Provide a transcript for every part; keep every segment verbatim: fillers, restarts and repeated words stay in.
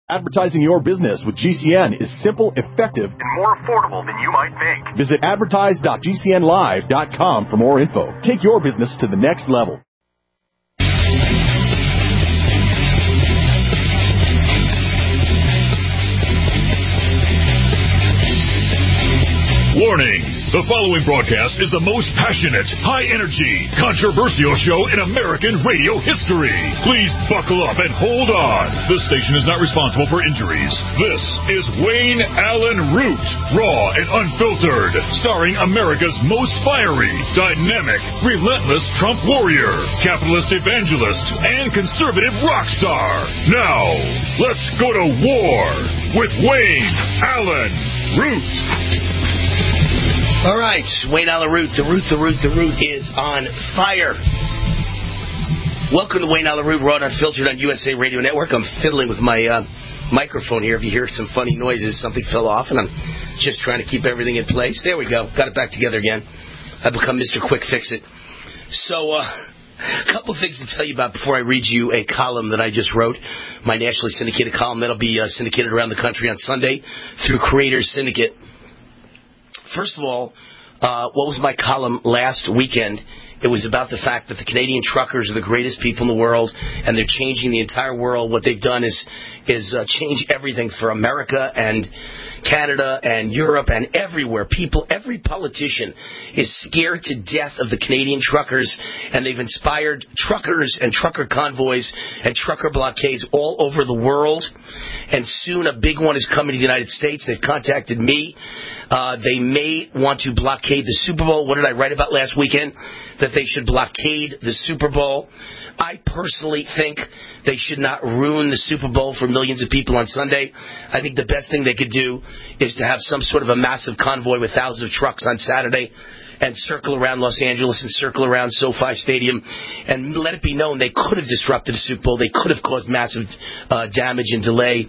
Advertising your business with G C N is simple, effective, and more affordable than you might think. Visit advertise dot g c n live dot com for more info. Take your business to the next level. Warning! The following broadcast is the most passionate, high-energy, controversial show in American radio history. Please buckle up and hold on. This station is not responsible for injuries. This is Wayne Allyn Root, raw and unfiltered, starring America's most fiery, dynamic, relentless Trump warrior, capitalist evangelist, and conservative rock star. Now, let's go to war with Wayne Allyn Root. All right, Wayne Allyn Root, the root, the root, the root is on fire. Welcome to Wayne Allyn Root, raw and unfiltered on U S A Radio Network. I'm fiddling with my uh, microphone here. If you hear some funny noises, something fell off, and I'm just trying to keep everything in place. There we go. Got it back together again. I've become Mister Quick Fix-It. So, uh, a couple things to tell you about before I read you a column that I just wrote, my nationally syndicated column that'll be uh, syndicated around the country on Sunday through Creators Syndicate. First of all, uh, what was my column last weekend? It was about the fact that the Canadian truckers are the greatest people in the world, and they're changing the entire world. What they've done is is uh, change everything for America and Canada and Europe and everywhere. People, every politician is scared to death of the Canadian truckers, and they've inspired truckers and trucker convoys and trucker blockades all over the world. And soon a big one is coming to the United States. They've contacted me. Uh, they may want to blockade the Super Bowl. What did I write about last weekend? That they should blockade the Super Bowl. I personally think they should not ruin the Super Bowl for millions of people on Sunday. I think the best thing they could do is to have some sort of a massive convoy with thousands of trucks on Saturday and circle around Los Angeles and circle around SoFi Stadium and let it be known they could have disrupted the Super Bowl. They could have caused massive uh, damage and delay.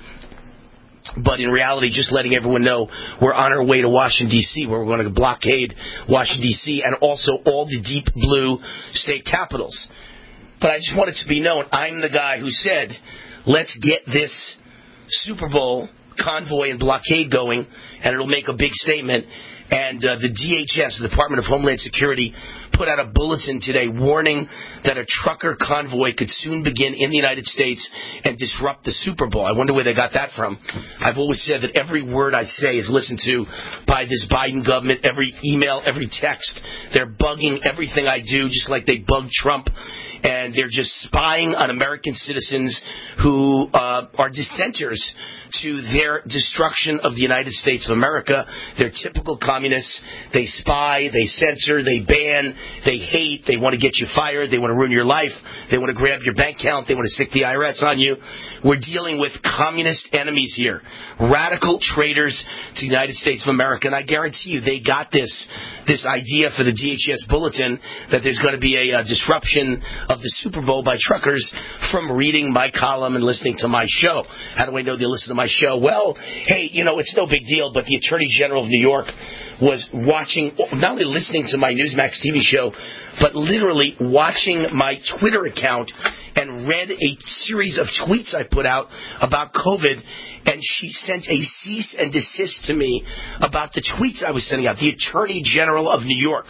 But in reality, just letting everyone know we're on our way to Washington, D C, where we're going to blockade Washington, D C, and also all the deep blue state capitals. But I just want it to be known, I'm the guy who said, let's get this Super Bowl convoy and blockade going, and it'll make a big statement. And uh, the D H S, the Department of Homeland Security, put out a bulletin today warning that a trucker convoy could soon begin in the United States and disrupt the Super Bowl. I wonder where they got that from. I've always said that every word I say is listened to by this Biden government, every email, every text. They're bugging everything I do, just like they bugged Trump. And they're just spying on American citizens who uh, are dissenters to their destruction of the United States of America. They're typical communists. They spy, they censor, they ban, they hate, they want to get you fired, they want to ruin your life, they want to grab your bank account, they want to stick the I R S on you. We're dealing with communist enemies here, radical traitors to the United States of America. And I guarantee you they got this this idea for the D H S bulletin that there's going to be a, a disruption of the Super Bowl by truckers from reading my column and listening to my show. How do I know they listen to my show? Well, hey, you know, it's no big deal, but the Attorney General of New York was watching, not only listening to my Newsmax T V show, but literally watching my Twitter account and read a series of tweets I put out about COVID, and she sent a cease and desist to me about the tweets I was sending out. The Attorney General of New York.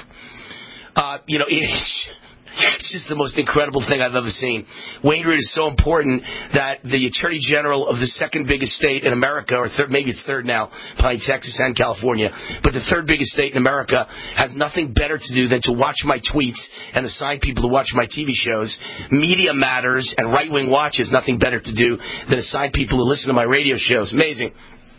Uh, you know, it's... It's just the most incredible thing I've ever seen. Wayne Root is so important that the Attorney General of the second biggest state in America, or third, maybe it's third now, probably Texas and California, but the third biggest state in America has nothing better to do than to watch my tweets and assign people to watch my T V shows. Media Matters and Right Wing Watch has nothing better to do than assign people to listen to my radio shows. Amazing.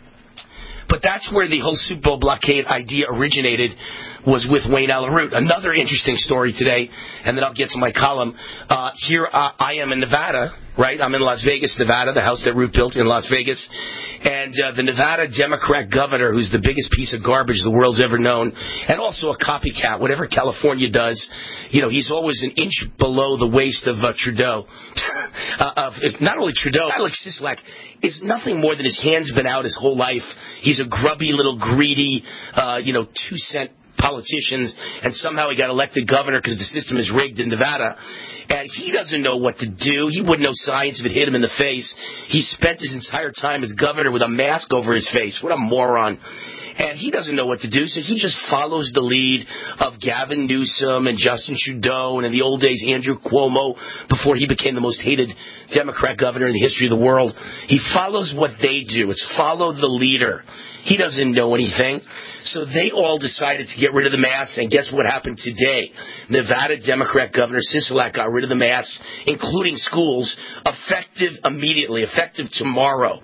But that's where the whole Super Bowl blockade idea originated, was with Wayne Allyn Root. Another interesting story today, and then I'll get to my column. Uh, here uh, I am in Nevada, right? I'm in Las Vegas, Nevada, the house that Root built in Las Vegas. And uh, the Nevada Democrat governor, who's the biggest piece of garbage the world's ever known, and also a copycat. Whatever California does, you know, he's always an inch below the waist of uh, Trudeau. uh, of, not only Trudeau, Alex Sisolak is nothing more than his hand's been out his whole life. He's a grubby little greedy, uh, you know, two-cent politicians, and somehow he got elected governor because the system is rigged in Nevada. And he doesn't know what to do. He wouldn't know science if it hit him in the face. He spent his entire time as governor with a mask over his face. What a moron. And he doesn't know what to do, so he just follows the lead of Gavin Newsom and Justin Trudeau and in the old days Andrew Cuomo before he became the most hated Democrat governor in the history of the world. He follows what they do. It's follow the leader. He doesn't know anything. So they all decided to get rid of the masks, and guess what happened today? Nevada Democrat Governor Sisolak got rid of the masks, including schools, effective immediately, effective tomorrow.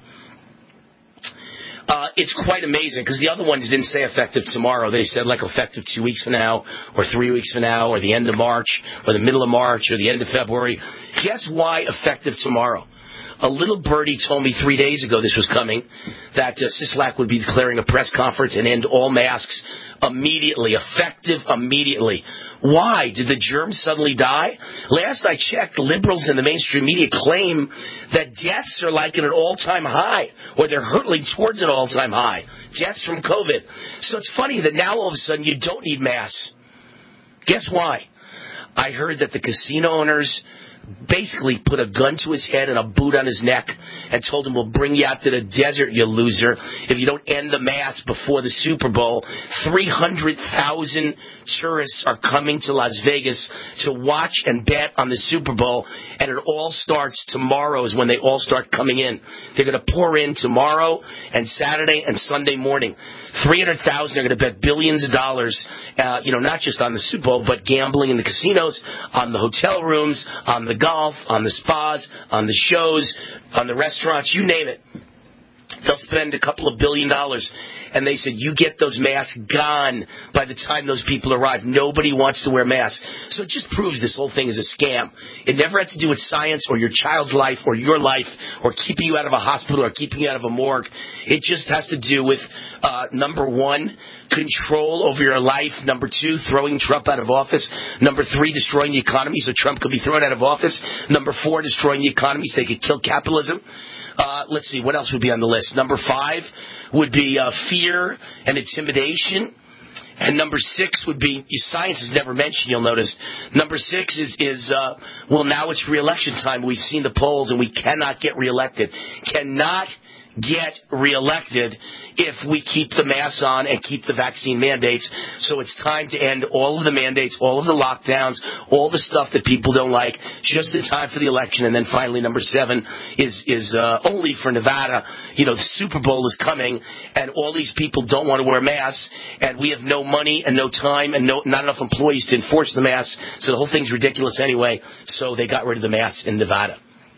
Uh, it's quite amazing because the other ones didn't say effective tomorrow. They said like effective two weeks from now or three weeks from now or the end of March or the middle of March or the end of February. Guess why effective tomorrow? A little birdie told me three days ago this was coming, that uh, Sisolak would be declaring a press conference and end all masks immediately, effective immediately. Why? Did the germs suddenly die? Last I checked, liberals in the mainstream media claim that deaths are like at an all-time high, or they're hurtling towards an all-time high. Deaths from COVID. So it's funny that now all of a sudden you don't need masks. Guess why? I heard that the casino owners basically put a gun to his head and a boot on his neck and told him, we'll bring you out to the desert, you loser, if you don't end the mask before the Super Bowl. three hundred thousand tourists are coming to Las Vegas to watch and bet on the Super Bowl, and it all starts tomorrow is when they all start coming in. They're going to pour in tomorrow and Saturday and Sunday morning. three hundred thousand are going to bet billions of dollars, uh, you know, not just on the Super Bowl, but gambling in the casinos, on the hotel rooms, on the golf, on the spas, on the shows, on the restaurants, you name it. They'll spend a couple of billion dollars. And they said, you get those masks gone by the time those people arrive. Nobody wants to wear masks. So it just proves this whole thing is a scam. It never had to do with science or your child's life or your life or keeping you out of a hospital or keeping you out of a morgue. It just has to do with, uh, number one, control over your life. Number two, throwing Trump out of office. Number three, destroying the economy so Trump could be thrown out of office. Number four, destroying the economy so they could kill capitalism. Uh, let's see, what else would be on the list? Number five would be uh, fear and intimidation. And number six would be, science is never mentioned, you'll notice. Number six is, is uh, well, now it's re-election time. We've seen the polls, and we cannot get re-elected. Cannot get re-elected if we keep the masks on and keep the vaccine mandates. So it's time to end all of the mandates, all of the lockdowns, all the stuff that people don't like, just in time for the election. And then finally, number seven is is uh, only for Nevada. You know, the Super Bowl is coming, and all these people don't want to wear masks, and we have no money and no time and no not enough employees to enforce the masks. So the whole thing's ridiculous anyway. So they got rid of the masks in Nevada.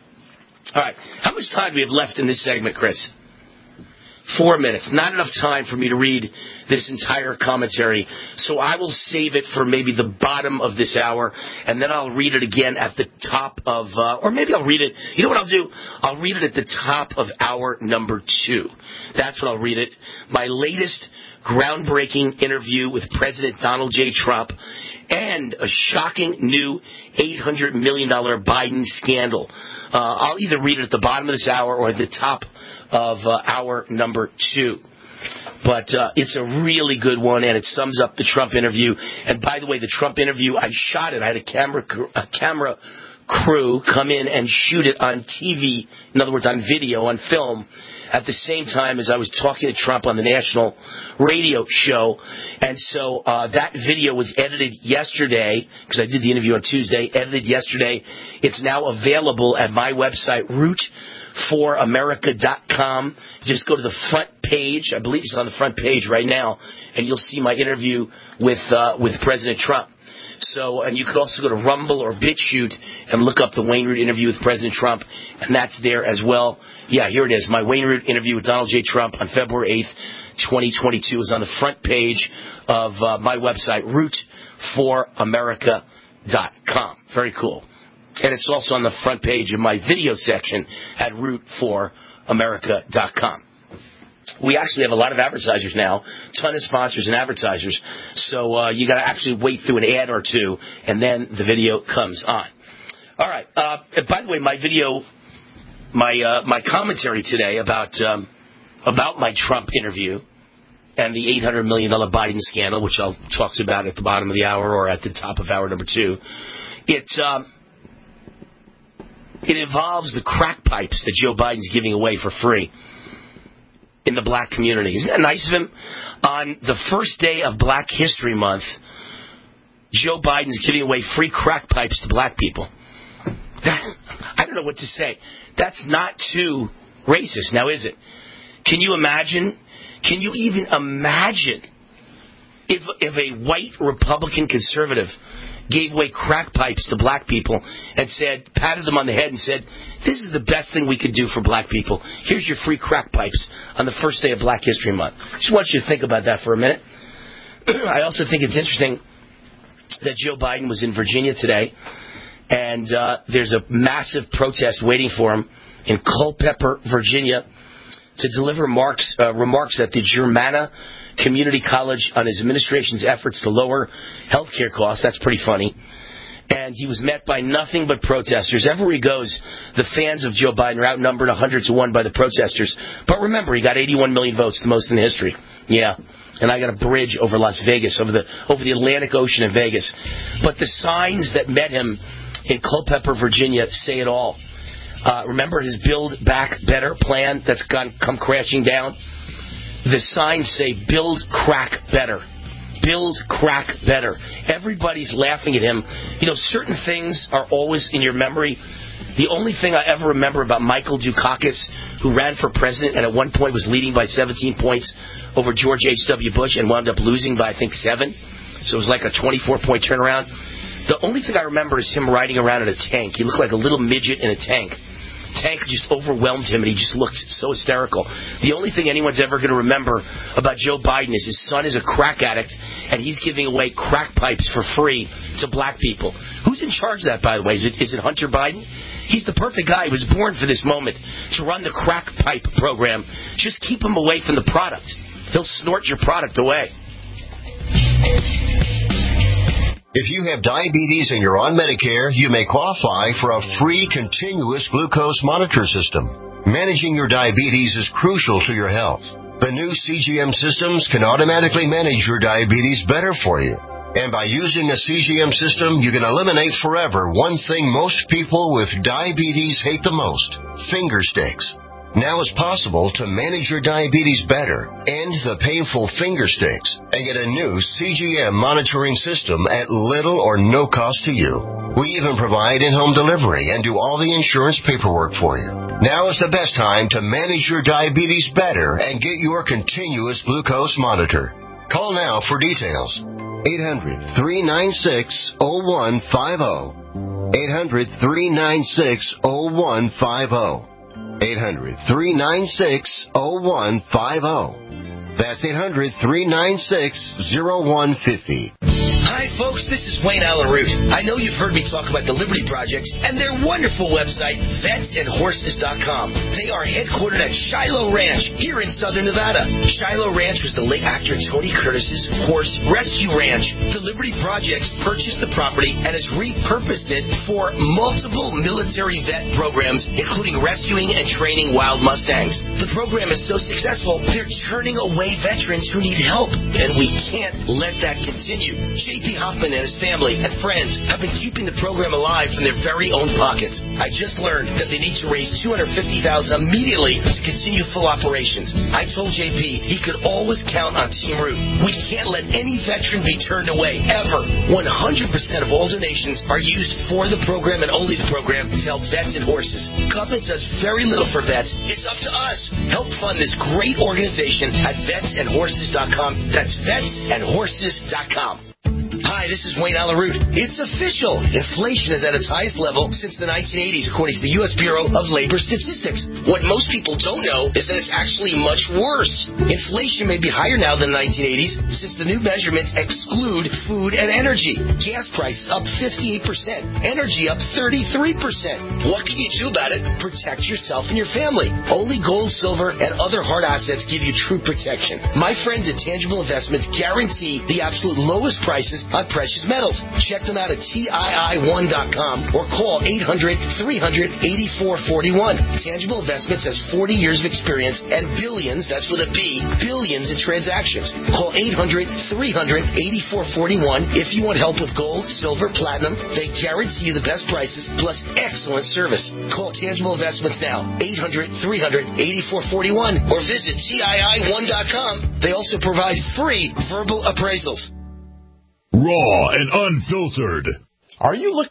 All right. How much time do we have left in this segment, Chris? Four minutes. Not enough time for me to read this entire commentary, so I will save it for maybe the bottom of this hour, and then I'll read it again at the top of, uh, or maybe I'll read it, you know what I'll do? I'll read it at the top of hour number two. That's what I'll read it. My latest groundbreaking interview with President Donald J. Trump and a shocking new eight hundred million dollars Biden scandal. Uh, I'll either read it at the bottom of this hour or at the top of uh, hour number two. But uh, it's a really good one, and it sums up the Trump interview. And by the way, the Trump interview, I shot it. I had a camera a camera crew come in and shoot it on T V, in other words, on video, on film, at the same time as I was talking to Trump on the national radio show. And so uh, that video was edited yesterday, because I did the interview on Tuesday, edited yesterday. It's now available at my website, root for america dot com. Just go to the front page. I believe it's on the front page right now, and you'll see my interview with uh, with President Trump. So, and you could also go to Rumble or BitChute and look up the Wayne Root interview with President Trump, and that's there as well. Yeah, here it is. My Wayne Root interview with Donald J. Trump on February eighth, twenty twenty-two is on the front page of uh, my website, root for america dot com. Very cool. And it's also on the front page of my video section at root for america dot com. We actually have a lot of advertisers now, ton of sponsors and advertisers. So uh, you got to actually wait through an ad or two, and then the video comes on. All right. Uh, by the way, my video, my uh, my commentary today about um, about my Trump interview and the eight hundred million dollars Biden scandal, which I'll talk about at the bottom of the hour or at the top of hour number two. It um, It involves the crack pipes that Joe Biden's giving away for free in the black community. Isn't that nice of him? On the first day of Black History Month, Joe Biden's giving away free crack pipes to black people. That, I don't know what to say. That's not too racist, now is it? Can you imagine? Can you even imagine if if a white Republican conservative gave away crack pipes to black people and said, patted them on the head and said, this is the best thing we could do for black people. Here's your free crack pipes on the first day of Black History Month. I just want you to think about that for a minute. I also think it's interesting that Joe Biden was in Virginia today, and uh, there's a massive protest waiting for him in Culpeper, Virginia, to deliver remarks, uh, remarks at the Germanna Community College on his administration's efforts to lower health care costs. That's pretty funny. And he was met by nothing but protesters. Everywhere he goes, the fans of Joe Biden are outnumbered one hundred to one by the protesters. But remember, he got eighty-one million votes, the most in history. Yeah. And I got a bridge over Las Vegas, over the over the Atlantic Ocean in Vegas. But the signs that met him in Culpeper, Virginia, say it all. Uh, remember his Build Back Better plan that's gone come crashing down? The signs say, build crack better. Build crack better. Everybody's laughing at him. You know, certain things are always in your memory. The only thing I ever remember about Michael Dukakis, who ran for president and at one point was leading by seventeen points over George H W. Bush and wound up losing by, I think, seven. So it was like a twenty-four point turnaround. The only thing I remember is him riding around in a tank. He looked like a little midget in a tank. Tank just overwhelmed him, and he just looked so hysterical. The only thing anyone's ever going to remember about Joe Biden is his son is a crack addict, and he's giving away crack pipes for free to black people. Who's in charge of that, by the way? Is it, is it Hunter Biden? He's the perfect guy. He was born for this moment to run the crack pipe program. Just keep him away from the product. He'll snort your product away. If you have diabetes and you're on Medicare, you may qualify for a free continuous glucose monitor system. Managing your diabetes is crucial to your health. The new C G M systems can automatically manage your diabetes better for you. And by using a C G M system, you can eliminate forever one thing most people with diabetes hate the most: finger sticks. Now it's possible to manage your diabetes better, end the painful finger sticks, and get a new C G M monitoring system at little or no cost to you. We even provide in-home delivery and do all the insurance paperwork for you. Now is the best time to manage your diabetes better and get your continuous glucose monitor. Call now for details. eight hundred, three nine six, oh one five oh. eight hundred, three nine six, oh one five oh. eight hundred, three nine six, oh one five oh. That's eight hundred, three nine six, oh one five oh. Hi, folks. This is Wayne Allen Root. I know you've heard me talk about the Liberty Projects and their wonderful website, vets and horses dot com. They are headquartered at Shiloh Ranch here in southern Nevada. Shiloh Ranch was the late actor Tony Curtis's horse rescue ranch. The Liberty Projects purchased the property and has repurposed it for multiple military vet programs, including rescuing and training wild Mustangs. The program is so successful, they're turning away veterans who need help, and we can't let that continue. J P Hoffman and his family and friends have been keeping the program alive from their very own pockets. I just learned that they need to raise two hundred fifty thousand dollars immediately to continue full operations. I told J P he could always count on Team Root. We can't let any veteran be turned away, ever. one hundred percent of all donations are used for the program and only the program to help vets and horses. Government does very little for vets. It's up to us. Help fund this great organization at vets and horses dot com. That's vets and horses dot com. Hi, this is Wayne Allen Root. It's official. Inflation is at its highest level since the nineteen eighties, according to the U S Bureau of Labor Statistics. What most people don't know is that it's actually much worse. Inflation may be higher now than the nineteen eighties since the new measurements exclude food and energy. Gas prices up fifty-eight percent. Energy up thirty-three percent. What can you do about it? Protect yourself and your family. Only gold, silver, and other hard assets give you true protection. My friends at Tangible Investments guarantee the absolute lowest prices on precious metals. Check them out at T I I one dot com or call eight hundred, three hundred, eighty-four forty-one. Tangible Investments has forty years of experience and billions, that's with a B, billions in transactions. Call eight hundred, three hundred, eighty-four forty-one if you want help with gold, silver, platinum. They guarantee you the best prices plus excellent service. Call Tangible Investments now, eight hundred, three hundred, eighty-four forty-one, or visit T I I one dot com. They also provide free verbal appraisals. Raw and unfiltered. Are you looking...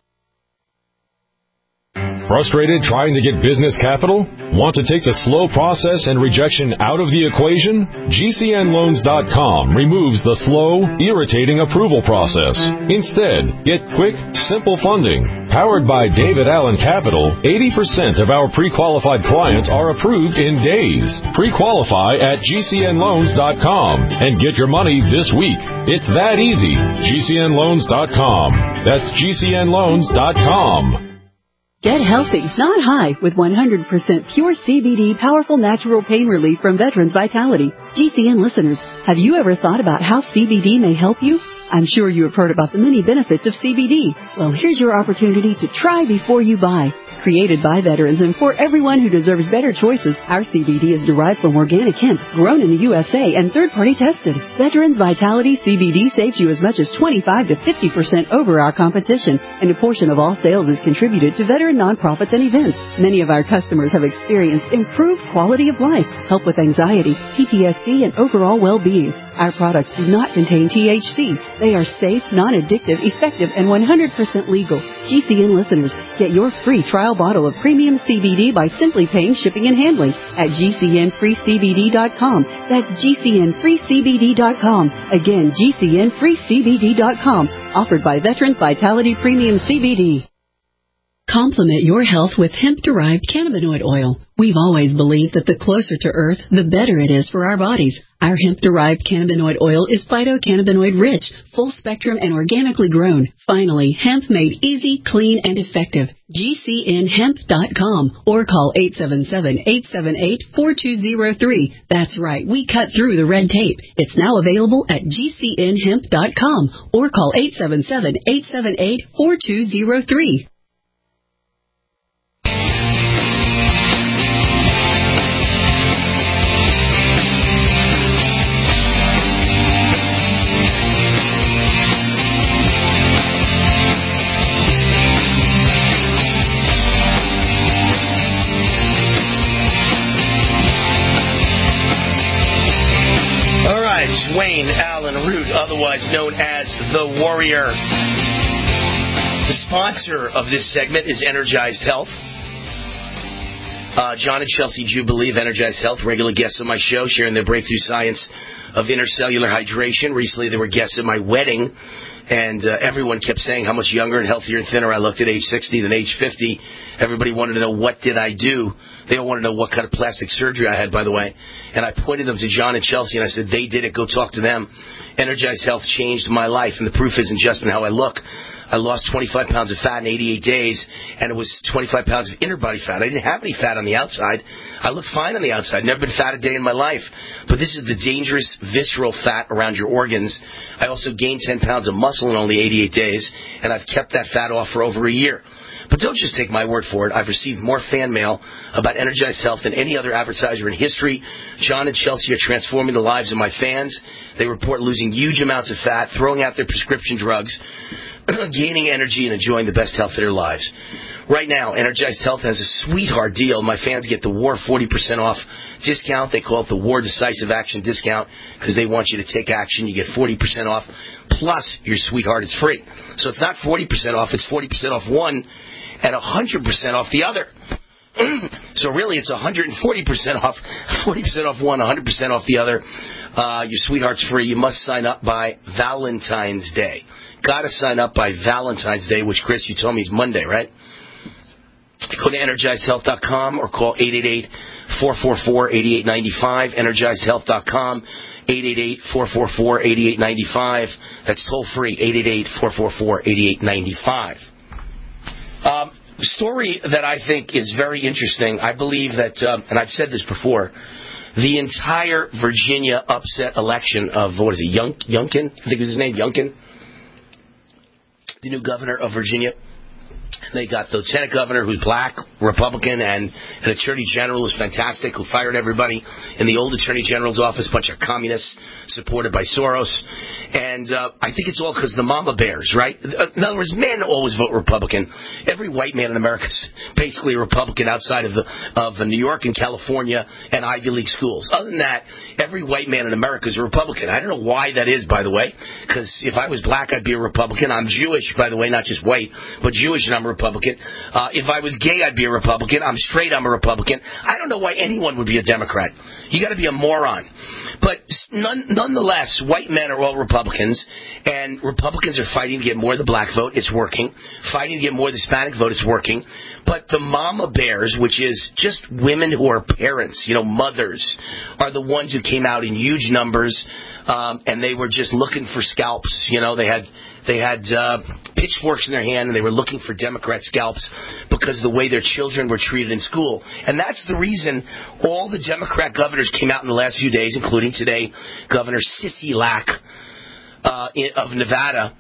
Frustrated trying to get business capital? Want to take the slow process and rejection out of the equation? G C N Loans dot com removes the slow, irritating approval process. Instead, get quick, simple funding. Powered by David Allen Capital, eighty percent of our pre-qualified clients are approved in days. Pre-qualify at G C N Loans dot com and get your money this week. It's that easy. G C N Loans dot com. That's G C N Loans dot com. Get healthy, not high, with one hundred percent pure C B D powerful natural pain relief from Veterans Vitality. G C N listeners, have you ever thought about how C B D may help you? I'm sure you have heard about the many benefits of C B D. Well, here's your opportunity to try before you buy. Created by veterans and for everyone who deserves better choices, our C B D is derived from organic hemp, grown in the U S A and third-party tested. Veterans Vitality C B D saves you as much as twenty-five to fifty percent over our competition, and a portion of all sales is contributed to veteran nonprofits and events. Many of our customers have experienced improved quality of life, help with anxiety, P T S D, and overall well-being. Our products do not contain T H C. They are safe, non-addictive, effective, and one hundred percent legal. G C N listeners, get your free trial bottle of premium C B D by simply paying shipping and handling at G C N free C B D dot com. That's G C N free C B D dot com. Again, G C N free C B D dot com. Offered by Veterans Vitality Premium C B D. Complement your health with hemp-derived cannabinoid oil. We've always believed that the closer to Earth, the better it is for our bodies. Our hemp-derived cannabinoid oil is phytocannabinoid-rich, full-spectrum, and organically grown. Finally, hemp made easy, clean, and effective. G C N hemp dot com or call eight seven seven, eight seven eight, four two zero three. That's right, we cut through the red tape. It's now available at G C N hemp dot com or call eight seven seven, eight seven eight, four two zero three. Wayne Allen Root, otherwise known as The Warrior. The sponsor of this segment is Energized Health. Uh, John and Chelsea Jubilee of Energized Health, regular guests on my show, sharing their breakthrough science of intercellular hydration. Recently, they were guests at my wedding, and uh, everyone kept saying how much younger and healthier and thinner I looked at age sixty than age fifty. Everybody wanted to know, what did I do? They all wanted to know what kind of plastic surgery I had, by the way. And I pointed them to John and Chelsea, and I said, they did it. Go talk to them. Energized Health changed my life, and the proof isn't just in how I look. I lost twenty-five pounds of fat in eighty-eight days, and it was twenty-five pounds of inner body fat. I didn't have any fat on the outside. I looked fine on the outside. Never been fat a day in my life. But this is the dangerous visceral fat around your organs. I also gained ten pounds of muscle in only eighty-eight days, and I've kept that fat off for over a year. But don't just take my word for it. I've received more fan mail about Energized Health than any other advertiser in history. John and Chelsea are transforming the lives of my fans. They report losing huge amounts of fat, throwing out their prescription drugs, gaining energy, and enjoying the best health of their lives. Right now, Energized Health has a sweetheart deal. My fans get the War forty percent off discount. They call it the War Decisive Action discount because they want you to take action. You get forty percent off, plus your sweetheart is free. So it's not forty percent off. It's forty percent off one and one hundred percent off the other. So really, it's one hundred forty percent off, forty percent off one, one hundred percent off the other. Uh, your sweetheart's free. You must sign up by Valentine's Day. Got to sign up by Valentine's Day, which, Chris, you told me is Monday, right? Go to energized health dot com or call eight eight eight, four four four, eight eight nine five, energized health dot com, eight eight eight, four four four, eight eight nine five. That's toll free, eight eight eight, four four four, eight eight nine five. Um, story that I think is very interesting. I believe that, um, and I've said this before, the entire Virginia upset election of, what is it, Yunk, Youngkin? I think it was his name, Youngkin. the new governor of Virginia. They got the lieutenant governor who's black, Republican, and an attorney general who's fantastic, who fired everybody in the old attorney general's office, a bunch of communists supported by Soros. And uh, I think it's all because the mama bears, right? In other words, men always vote Republican. Every white man in America is basically a Republican outside of the of New York and California and Ivy League schools. Other than that, every white man in America is a Republican. I don't know why that is, by the way, because if I was black, I'd be a Republican. I'm Jewish, by the way, not just white, but Jewish, and I'm a Republican. Uh, if I was gay, I'd be a Republican. I'm straight, I'm a Republican. I don't know why anyone would be a Democrat. You got to be a moron. But none, nonetheless, white men are all Republicans, and Republicans are fighting to get more of the black vote. It's working. Fighting to get more of the Hispanic vote. It's working. But the mama bears, which is just women who are parents, you know, mothers, are the ones who came out in huge numbers, um, and they were just looking for scalps. You know, they had... They had uh, pitchforks in their hand, and they were looking for Democrat scalps because of the way their children were treated in school. And that's the reason all the Democrat governors came out in the last few days, including today, Governor Sisolak uh, of Nevada.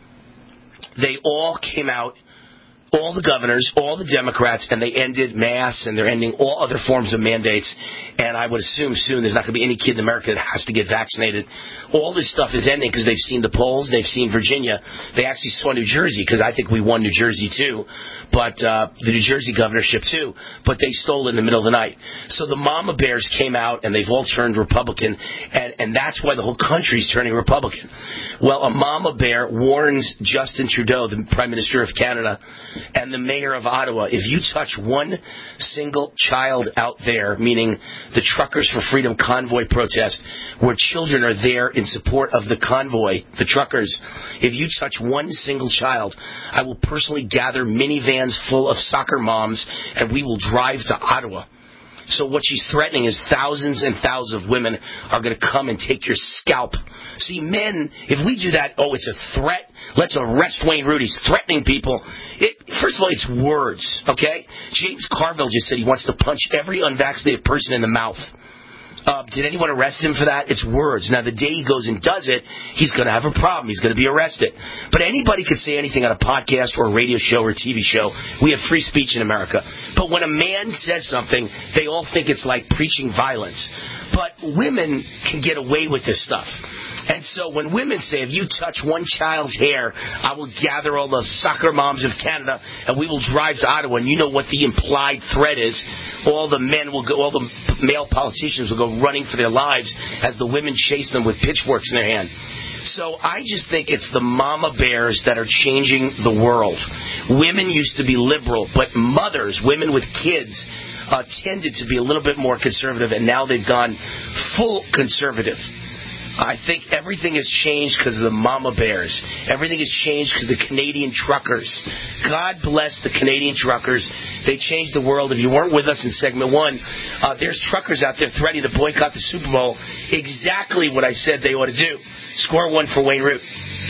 They all came out, all the governors, all the Democrats, and they ended masks, and they're ending all other forms of mandates. And I would assume soon there's not going to be any kid in America that has to get vaccinated. All this stuff is ending because they've seen the polls, they've seen Virginia. They actually saw New Jersey, because I think we won New Jersey too, but uh, the New Jersey governorship too, but they stole it in the middle of the night. So the mama bears came out, and they've all turned Republican, and, and that's why the whole country's turning Republican. Well, a mama bear warns Justin Trudeau, the Prime Minister of Canada, and the mayor of Ottawa, if you touch one single child out there, meaning the Truckers for Freedom convoy protest, where children are there in support of the convoy, the truckers, if you touch one single child, I will personally gather minivans full of soccer moms, and we will drive to Ottawa. So what she's threatening is thousands and thousands of women are going to come and take your scalp. See, men, if we do that, oh, it's a threat. Let's arrest Wayne Root. He's threatening people. It, first of all, it's words, okay? James Carville just said he wants to punch every unvaccinated person in the mouth. Uh, did anyone arrest him for that? It's words. Now, the day he goes and does it, he's going to have a problem. He's going to be arrested. But anybody could say anything on a podcast or a radio show or a T V show. We have free speech in America. But when a man says something, they all think it's like preaching violence. But women can get away with this stuff. And so when women say, if you touch one child's hair, I will gather all the soccer moms of Canada and we will drive to Ottawa, and you know what the implied threat is, all the men will go, all the male politicians will go running for their lives as the women chase them with pitchforks in their hand. So I just think it's the mama bears that are changing the world. Women used to be liberal, but mothers, women with kids, uh, tended to be a little bit more conservative, and now they've gone full conservative. I think everything has changed because of the mama bears. Everything has changed because of the Canadian truckers. God bless the Canadian truckers. They changed the world. If you weren't with us in segment one, uh, there's truckers out there threatening to boycott the Super Bowl. Exactly what I said they ought to do. Score one for Wayne Root.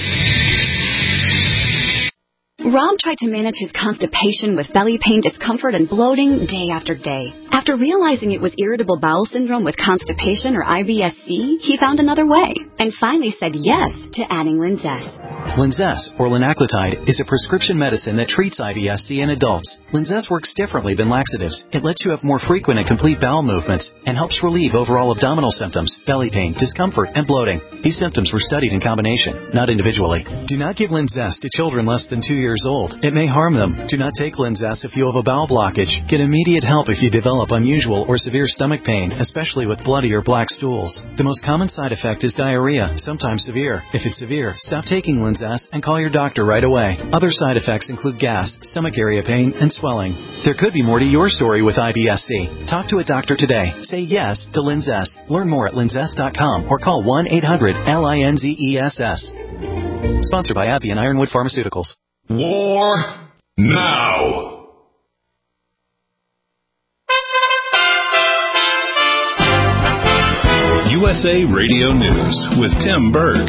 Rob tried to manage his constipation with belly pain, discomfort, and bloating day after day. After realizing it was irritable bowel syndrome with constipation, or I B S C, he found another way and finally said yes to adding Linzess. Linzess, or linaclotide, is a prescription medicine that treats I B S C in adults. Linzess works differently than laxatives. It lets you have more frequent and complete bowel movements and helps relieve overall abdominal symptoms, belly pain, discomfort, and bloating. These symptoms were studied in combination, not individually. Do not give Linzess to children less than two years old. It may harm them. Do not take Linzess if you have a bowel blockage. Get immediate help if you develop unusual or severe stomach pain, especially with bloody or black stools. The most common side effect is diarrhea, sometimes severe. If it's severe, stop taking Linzess and call your doctor right away. Other side effects include gas, stomach area pain, and swelling. There could be more to your story with I B S C. Talk to a doctor today. Say yes to Linzess. Learn more at linzess dot com or call one eight hundred L I N Z E S S. Sponsored by AbbVie and Ironwood Pharmaceuticals. War now. U S A Radio News with Tim Berg.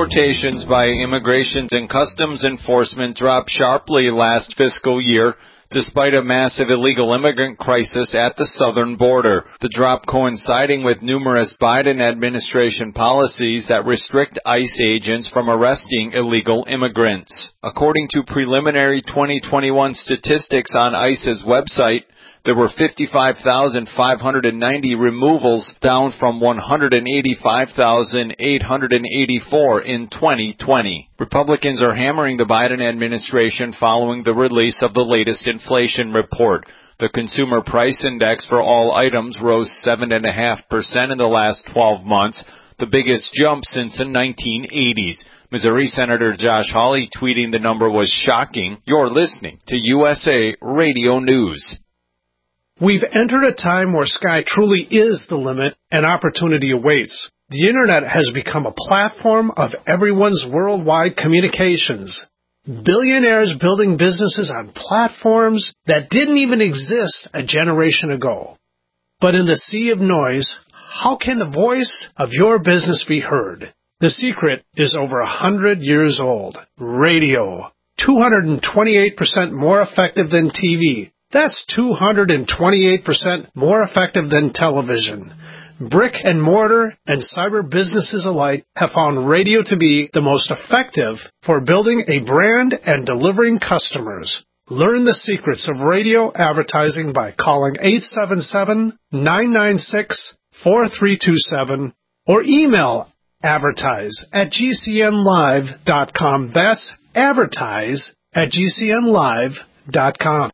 Deportations by Immigrations and Customs Enforcement dropped sharply last fiscal year despite a massive illegal immigrant crisis at the southern border. The drop coinciding with numerous Biden administration policies that restrict ICE agents from arresting illegal immigrants. According to preliminary twenty twenty-one statistics on ICE's website, there were fifty-five thousand five hundred ninety removals, down from one hundred eighty-five thousand eight hundred eighty-four in twenty twenty. Republicans are hammering the Biden administration following the release of the latest inflation report. The Consumer Price Index for all items rose seven point five percent in the last twelve months, the biggest jump since the nineteen eighties. Missouri Senator Josh Hawley tweeting the number was shocking. You're listening to U S A Radio News. We've entered a time where sky truly is the limit and opportunity awaits. The Internet has become a platform of everyone's worldwide communications. Billionaires building businesses on platforms that didn't even exist a generation ago. But in the sea of noise, how can the voice of your business be heard? The secret is over a hundred years old. Radio. two hundred twenty-eight percent more effective than T V. That's two hundred twenty-eight percent more effective than television. Brick and mortar and cyber businesses alike have found radio to be the most effective for building a brand and delivering customers. Learn the secrets of radio advertising by calling eight seven seven, nine nine six, four three two seven or email advertise at g c n live dot com. That's advertise at g c n live dot com.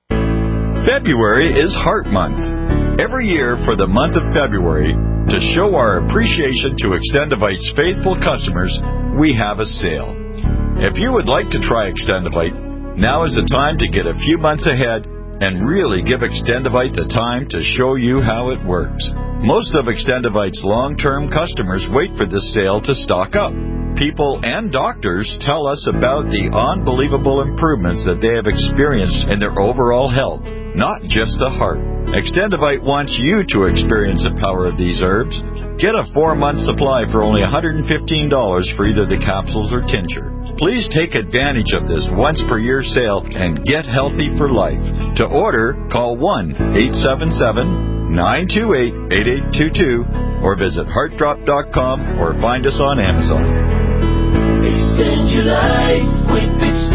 February is Heart Month. Every year for the month of February, to show our appreciation to Extendivite's faithful customers, we have a sale. If you would like to try Extendivite, now is the time to get a few months ahead and really give Extendivite the time to show you how it works. Most of Extendivite's long-term customers wait for this sale to stock up. People and doctors tell us about the unbelievable improvements that they have experienced in their overall health, not just the heart. Extendivite wants you to experience the power of these herbs. Get a four-month supply for only one hundred fifteen dollars for either the capsules or tincture. Please take advantage of this once-per-year sale and get healthy for life. To order, call one eight seven seven, nine two eight, eight eight two two or visit heart drop dot com or find us on Amazon. Extend your life with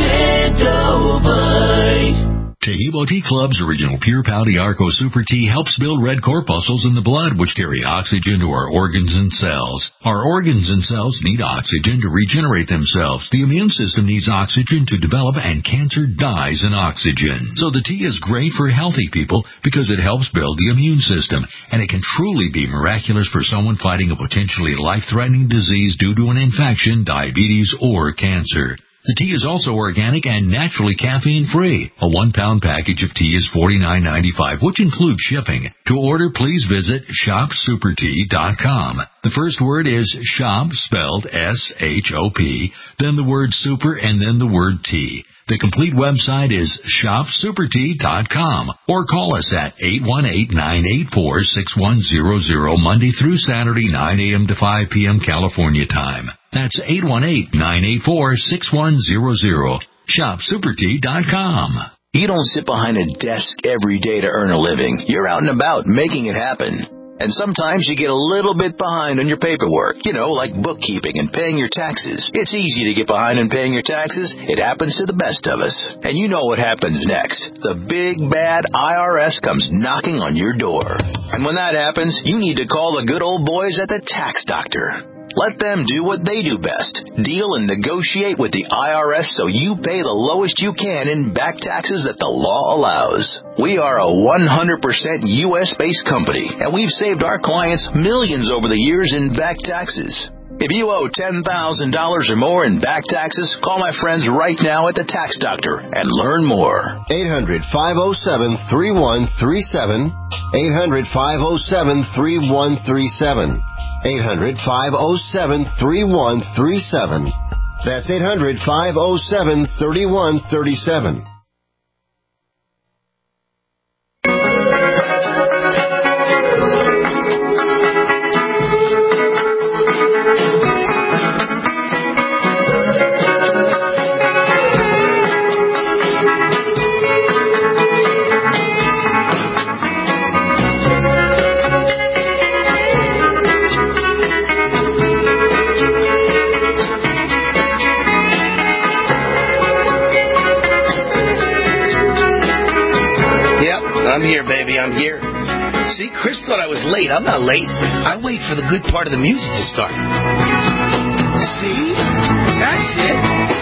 Extendivite. Taheebo Tea Club's original Pure Pau Arco Super Tea helps build red corpuscles in the blood, which carry oxygen to our organs and cells. Our organs and cells need oxygen to regenerate themselves. The immune system needs oxygen to develop, and cancer dies in oxygen. So the tea is great for healthy people because it helps build the immune system, and it can truly be miraculous for someone fighting a potentially life-threatening disease due to an infection, diabetes, or cancer. The tea is also organic and naturally caffeine-free. A one-pound package of tea is forty-nine ninety-five, which includes shipping. To order, please visit shop super tea dot com. The first word is shop, spelled S H O P, then the word super, and then the word tea. The complete website is shop super tea dot com, or call us at eight one eight, nine eight four, six one zero zero Monday through Saturday, nine a.m. to five p.m. California time. That's eight one eight, nine eight four, six one zero zero. shop super tea dot com. You don't sit behind a desk every day to earn a living. You're out and about making it happen. And sometimes you get a little bit behind on your paperwork, you know, like bookkeeping and paying your taxes. It's easy to get behind on paying your taxes. It happens to the best of us. And you know what happens next. The big, bad I R S comes knocking on your door. And when that happens, you need to call the good old boys at the Tax Doctor. Let them do what they do best. Deal and negotiate with the I R S so you pay the lowest you can in back taxes that the law allows. We are a one hundred percent U S-based company, and we've saved our clients millions over the years in back taxes. If you owe ten thousand dollars or more in back taxes, call my friends right now at the Tax Doctor and learn more. eight hundred, five oh seven, three one three seven. eight hundred, five oh seven, three one three seven. eight hundred, five oh seven, three one three seven. That's eight hundred, five oh seven, three one three seven. I'm here, baby. I'm here. See, Chris thought I was late. I'm not late. I wait for the good part of the music to start. See? That's it.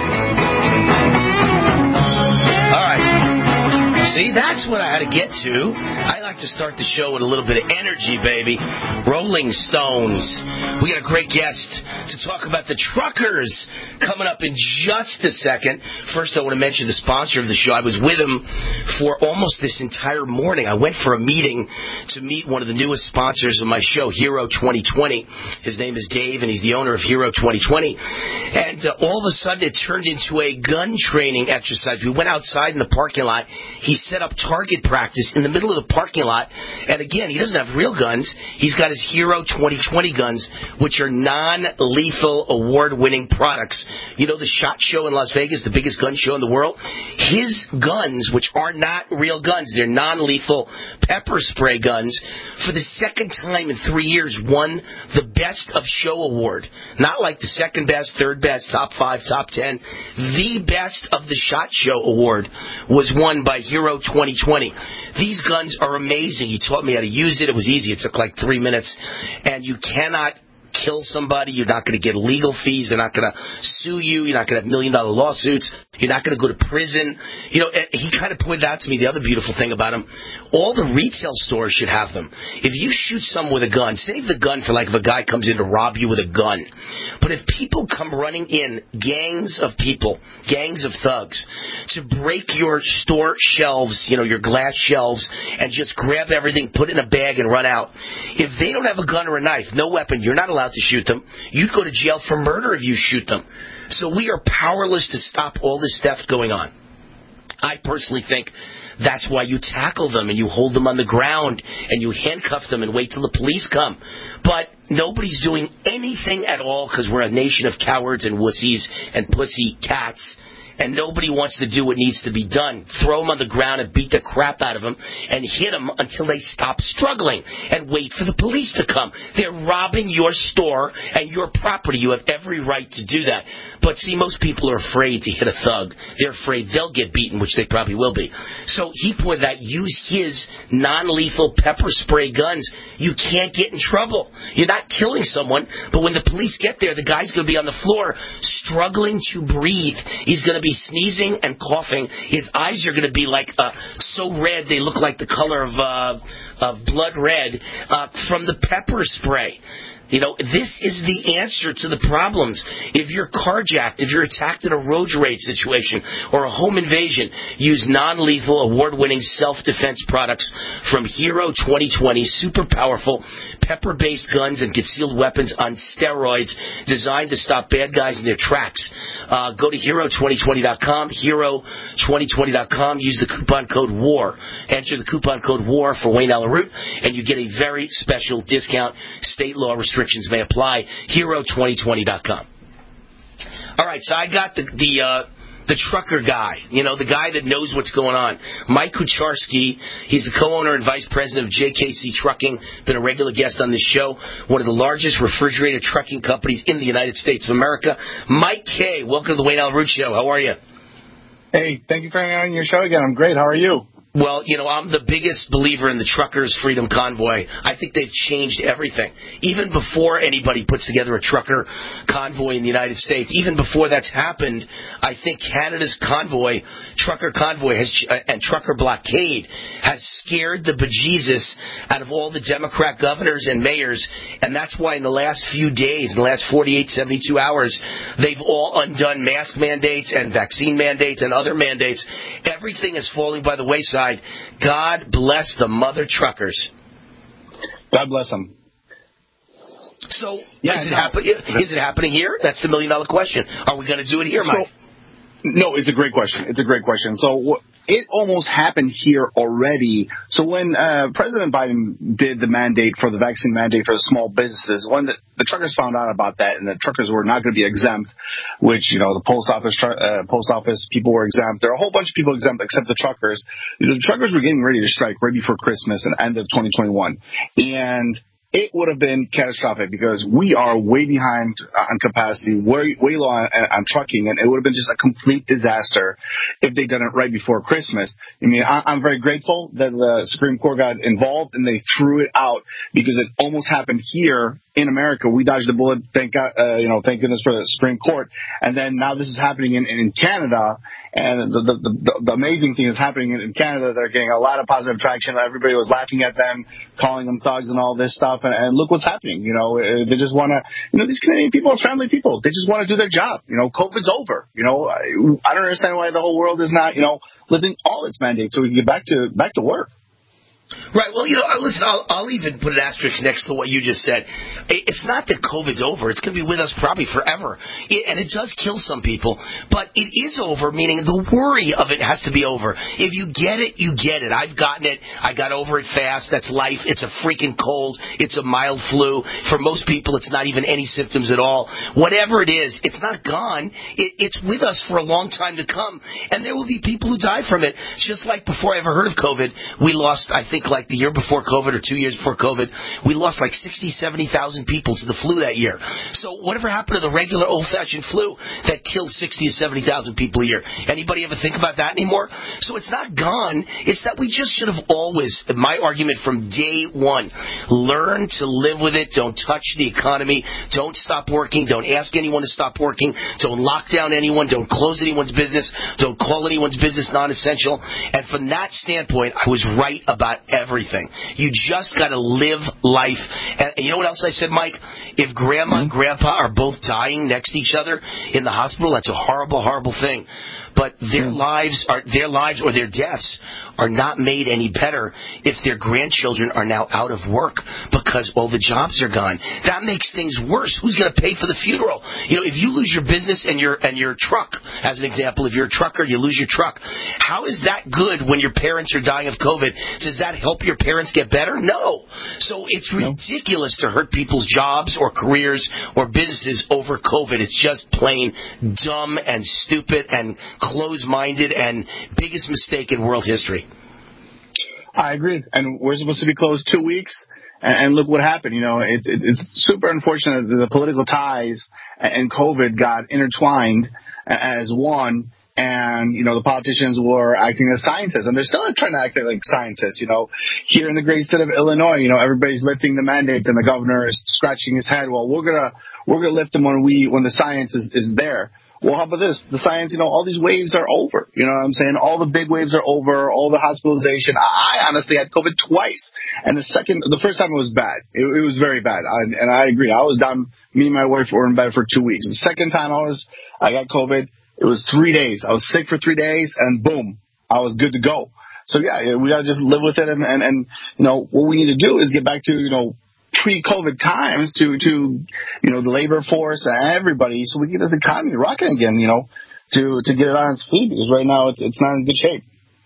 All right. See, that's what I had to get to. I like to start the show with a little bit of energy, baby. Rolling Stones. We got a great guest to talk about the truckers coming up in just a second. First, I want to mention the sponsor of the show. I was with him for almost this entire morning. I went for a meeting to meet one of the newest sponsors of my show, Hero twenty twenty. His name is Dave, and he's the owner of Hero twenty twenty. And uh, all of a sudden, it turned into a gun training exercise. We went outside in the parking lot. He set up target practice in the middle of the parking lot. And again, he doesn't have real guns. He's got his Hero twenty twenty guns, which are non-lethal, award-winning products. You know the SHOT Show in Las Vegas, the biggest gun show in the world? His guns, which are not real guns, they're non-lethal pepper spray guns, for the second time in three years won the Best of Show award. Not like the second best, third best, top five, top ten. The Best of the SHOT Show award was won by Hero twenty twenty. These guns are amazing. He taught me how to use it. It was easy. It took like three minutes. And you cannot kill somebody. You're not going to get legal fees. They're not going to sue you. You're not going to have million-dollar lawsuits. You're not going to go to prison. You know, he kind of pointed out to me the other beautiful thing about them. All the retail stores should have them. If you shoot someone with a gun, save the gun for like if a guy comes in to rob you with a gun. But if people come running in, gangs of people, gangs of thugs, to break your store shelves, you know, your glass shelves, and just grab everything, put it in a bag, and run out. If they don't have a gun or a knife, no weapon, you're not allowed to shoot them. You'd go to jail for murder if you shoot them. So we are powerless to stop all this stuff going on. I personally think that's why you tackle them and you hold them on the ground and you handcuff them and wait till the police come. But nobody's doing anything at all because we're a nation of cowards and wussies and pussy cats. And nobody wants to do what needs to be done. Throw them on the ground and beat the crap out of them and hit them until they stop struggling and wait for the police to come. They're robbing your store and your property. You have every right to do that. But see, most people are afraid to hit a thug. They're afraid they'll get beaten, which they probably will be. So he pointed out, use his non-lethal pepper spray guns. You can't get in trouble. You're not killing someone, but when the police get there, the guy's going to be on the floor struggling to breathe. He's going to be sneezing and coughing. His eyes are going to be like uh, so red they look like the color of uh, of blood red uh, from the pepper spray. You know, this is the answer to the problems. If you're carjacked, if you're attacked in a road rage situation or a home invasion, use non-lethal, award-winning self-defense products from Hero twenty twenty. Super powerful, pepper-based guns and concealed weapons on steroids designed to stop bad guys in their tracks. Uh, go to hero twenty twenty dot com, hero twenty twenty dot com. Use the coupon code WAR. Enter the coupon code WAR for Wayne Allyn Root, and you get a very special discount. State law restrictions may apply. hero twenty twenty dot com. All right, so I got the the uh, the trucker guy, you know, the guy that knows what's going on. Mike Kucharski, he's the co-owner and vice president of J K C Trucking, been a regular guest on this show, one of the largest refrigerated trucking companies in the United States of America. Mike K., welcome to the Wayne Allyn Root Show. How are you? Hey, thank you for having me on your show again. I'm great. How are you? Well, you know, I'm the biggest believer in the Truckers Freedom Convoy. I think they've changed everything. Even before anybody puts together a trucker convoy in the United States, even before that's happened, I think Canada's convoy, trucker convoy, has uh, and trucker blockade has scared the bejesus out of all the Democrat governors and mayors, and that's why in the last few days, in the last forty-eight, seventy-two hours, they've all undone mask mandates and vaccine mandates and other mandates. Everything is falling by the wayside. God bless the mother truckers. God bless them. So, yeah, is, it happen- is it happening here? That's the million-dollar question. Are we going to do it here, Mike? So, no, it's a great question. It's a great question. So it almost happened here already. So when uh, President Biden did the mandate for the vaccine mandate for the small businesses, when the, the truckers found out about that and the truckers were not going to be exempt, which, you know, the post office uh, post office people were exempt. There are a whole bunch of people exempt except the truckers. The truckers were getting ready to strike right before Christmas and end of twenty twenty-one. And it would have been catastrophic because we are way behind on capacity, way, way low on, on trucking, and it would have been just a complete disaster if they'd done it right before Christmas. I mean, I, I'm very grateful that the Supreme Court got involved and they threw it out because it almost happened here in America. We dodged a bullet, thank God, uh, you know, thank goodness for the Supreme Court. And then now this is happening in, in Canada. And the, the, the, the amazing thing is happening in Canada. They're getting a lot of positive traction. Everybody was laughing at them, calling them thugs and all this stuff. And, and look what's happening. You know, they just want to, you know, these Canadian people are friendly people. They just want to do their job. You know, COVID's over. You know, I, I don't understand why the whole world is not, you know, lifting all its mandates so we can get back to back to work. Right. Well, you know, listen, I'll, I'll even put an asterisk next to what you just said. It's not that COVID's over. It's going to be with us probably forever. It, and it does kill some people. But it is over, meaning the worry of it has to be over. If you get it, you get it. I've gotten it. I got over it fast. That's life. It's a freaking cold. It's a mild flu. For most people, it's not even any symptoms at all. Whatever it is, it's not gone. It, it's with us for a long time to come. And there will be people who die from it. Just like before I ever heard of COVID, we lost, I think, like the year before COVID or two years before COVID, we lost like sixty, seventy thousand people to the flu that year. So whatever happened to the regular old-fashioned flu that killed sixty or seventy thousand people a year? Anybody ever think about that anymore? So it's not gone. It's that we just should have always, my argument from day one, learn to live with it. Don't touch the economy. Don't stop working. Don't ask anyone to stop working. Don't lock down anyone. Don't close anyone's business. Don't call anyone's business non-essential. And from that standpoint, I was right about everything. You just got to live life. And, and you know what else I said, Mike? If grandma and grandpa are both dying next to each other in the hospital, that's a horrible, horrible thing. But their lives are their lives or their deaths are not made any better if their grandchildren are now out of work because all the jobs are gone. That makes things worse. Who's going to pay for the funeral? You know, if you lose your business and your and your truck, as an example, if you're a trucker, you lose your truck. How is that good when your parents are dying of COVID? Does that help your parents get better? No. So it's ridiculous to hurt people's jobs or careers or businesses over COVID. It's just plain dumb and stupid and closed-minded and biggest mistake in world history. I agree. And we're supposed to be closed two weeks, and look what happened. You know, it's it's super unfortunate that the political ties and COVID got intertwined as one. And, you know, the politicians were acting as scientists, and they're still trying to act like scientists. You know, here in the great state of Illinois, you know, everybody's lifting the mandates, and the governor is scratching his head. Well, we're gonna we're gonna lift them when we when the science is, is there. Well, how about this? The science, you know, all these waves are over. You know what I'm saying? All the big waves are over, all the hospitalization. I honestly had COVID twice. And the second, the first time it was bad. It, it was very bad. I, and I agree. I was down, me and my wife were in bed for two weeks. The second time I was, I got COVID, it was three days. I was sick for three days and boom, I was good to go. So yeah, we gotta just live with it. And, and, and, you know, what we need to do is get back to, you know, pre-COVID times to, to, you know, the labor force and everybody so we get this economy rocking again, you know, to, to get it on its feet because right now it's, it's not in good shape.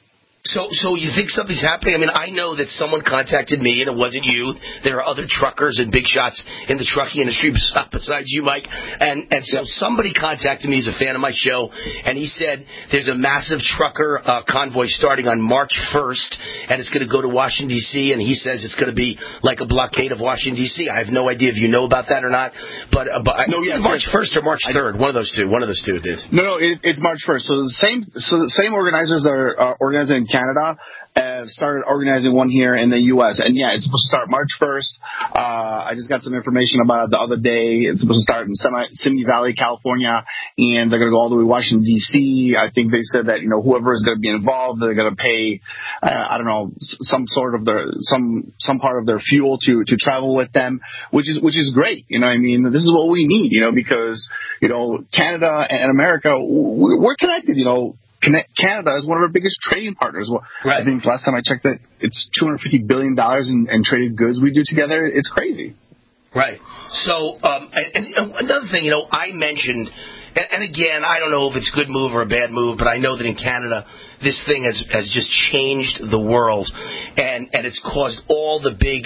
So, so you think something's happening? I mean, I know that someone contacted me, and it wasn't you. There are other truckers and big shots in the trucking industry besides you, Mike. And and so somebody contacted me. He's a fan of my show, and he said there's a massive trucker uh, convoy starting on March first, and it's going to go to Washington, D C, and he says it's going to be like a blockade of Washington, D C. I have no idea if you know about that or not, but, uh, but no, yes, March first or March third, one of those two. One of those two it is. No, no, it, it's March first. So the same, so the same organizers that are uh, organizing Canada have started organizing one here in the U S And yeah, it's supposed to start March first. Uh, I just got some information about it the other day. It's supposed to start in Simi Valley, California, and they're going to go all the way to Washington, D C. I think they said that, you know, whoever is going to be involved, they're going to pay, uh, I don't know, some sort of their, some, some part of their fuel to, to travel with them, which is, which is great. You know what I mean? This is what we need, you know, because, you know, Canada and America, we're connected, you know. Canada is one of our biggest trading partners. Well, right. I think last time I checked that it's two hundred fifty billion dollars in, in traded goods we do together. It's crazy. Right. So, um, and, and another thing, you know, I mentioned, and, and again, I don't know if it's a good move or a bad move, but I know that in Canada, this thing has, has just changed the world, and, and it's caused all the big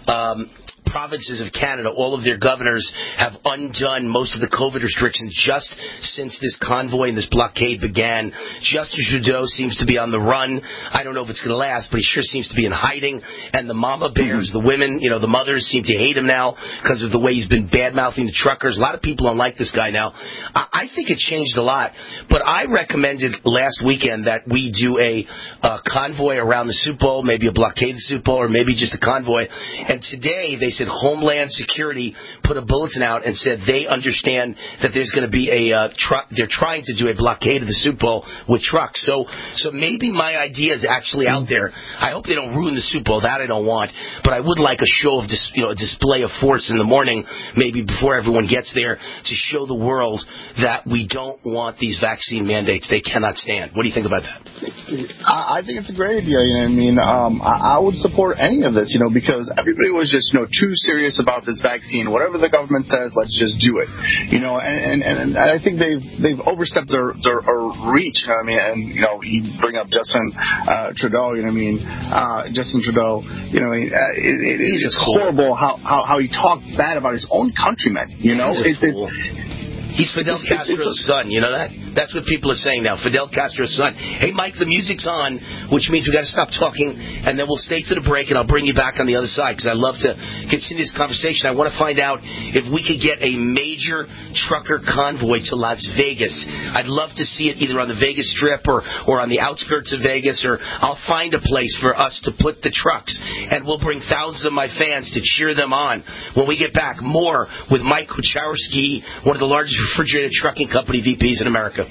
um, provinces of Canada, all of their governors have undone most of the COVID restrictions just since this convoy and this blockade began. Justin Trudeau seems to be on the run. I don't know if it's going to last, but he sure seems to be in hiding. And the mama bears, the women, you know, the mothers seem to hate him now because of the way he's been bad-mouthing the truckers. A lot of people don't like this guy now. I, I think it changed a lot. But I recommended last weekend that we do a uh, convoy around the Super Bowl, maybe a blockade of the Super Bowl, or maybe just a convoy. And today they said Homeland Security put a bulletin out and said they understand that there's going to be a uh, truck. They're trying to do a blockade of the Super Bowl with trucks. So, so maybe my idea is actually out there. I hope they don't ruin the Super Bowl. That I don't want. But I would like a show of, dis, you know, a display of force in the morning, maybe before everyone gets there, to show the world that we don't want these vaccine mandates. They cannot stand. What do you think about that? I, I think it's a great idea. You know, I mean, um, I, I would support any of this. You know, because everybody was just, you know, too serious about this vaccine. Whatever the government says, let's just do it. You know, and, and, and I think they've they've overstepped their their reach. You know what I mean? And you know, you bring up Justin uh, Trudeau. You know what I mean? Uh, Justin Trudeau. You know, it, it, it is horrible how, how how he talked bad about his own countrymen. You know, it's. it's He's Fidel Castro's son, you know that? That's what people are saying now, Fidel Castro's son. Hey, Mike, the music's on, which means we've got to stop talking, and then we'll stay through the break, and I'll bring you back on the other side, because I love to continue this conversation. I want to find out if we could get a major trucker convoy to Las Vegas. I'd love to see it either on the Vegas Strip or, or on the outskirts of Vegas, or I'll find a place for us to put the trucks, and we'll bring thousands of my fans to cheer them on. When we get back, more with Mike Kucharski, one of the largest refrigerated trucking company V Ps in America.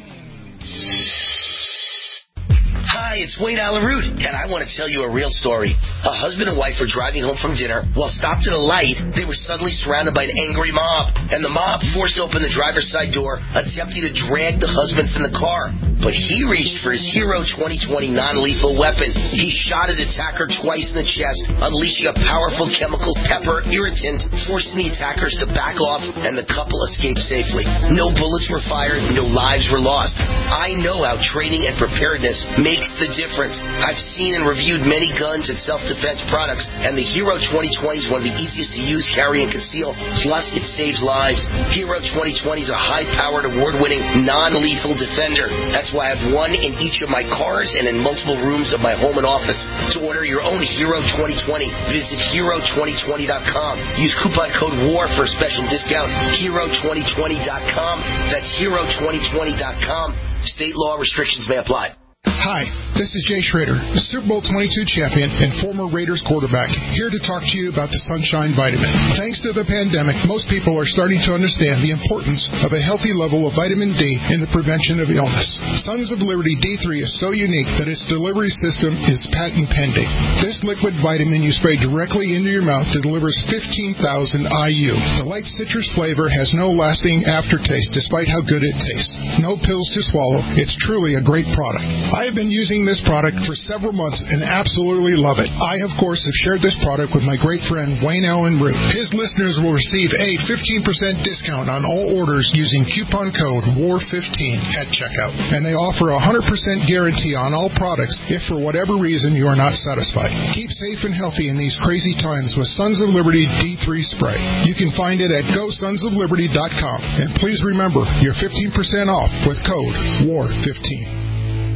Hi, it's Wayne Allen Root, and I want to tell you a real story. A husband and wife were driving home from dinner. While stopped at a light, they were suddenly surrounded by an angry mob, and the mob forced open the driver's side door, attempting to drag the husband from the car. But he reached for his Hero twenty twenty non-lethal weapon. He shot his attacker twice in the chest, unleashing a powerful chemical pepper irritant, forcing the attackers to back off, and the couple escaped safely. No bullets were fired, no lives were lost. I know how training and preparedness makes the difference. I've seen and reviewed many guns and self-defense products, and the Hero twenty twenty is one of the easiest to use, carry, and conceal. Plus, it saves lives. Hero twenty twenty is a high-powered, award-winning, non-lethal defender. That's why I have one in each of my cars and in multiple rooms of my home and office. To order your own Hero twenty twenty, visit hero twenty twenty dot com. Use coupon code WAR for a special discount. hero twenty twenty dot com. That's hero twenty twenty dot com. State law restrictions may apply. Hi, this is Jay Schrader, the Super Bowl twenty-two champion and former Raiders quarterback, here to talk to you about the Sunshine Vitamin. Thanks to the pandemic, most people are starting to understand the importance of a healthy level of vitamin D in the prevention of illness. Sons of Liberty D three is so unique that its delivery system is patent pending. This liquid vitamin you spray directly into your mouth delivers fifteen thousand I U. The light citrus flavor has no lasting aftertaste despite how good it tastes. No pills to swallow. It's truly a great product. I have been using this product for several months and absolutely love it. I, of course, have shared this product with my great friend Wayne Allen Root. His listeners will receive a fifteen percent discount on all orders using coupon code W A R fifteen at checkout. And they offer a one hundred percent guarantee on all products if for whatever reason you are not satisfied. Keep safe and healthy in these crazy times with Sons of Liberty D three Spray. You can find it at go sons of liberty dot com. And please remember, you're fifteen percent off with code W A R fifteen.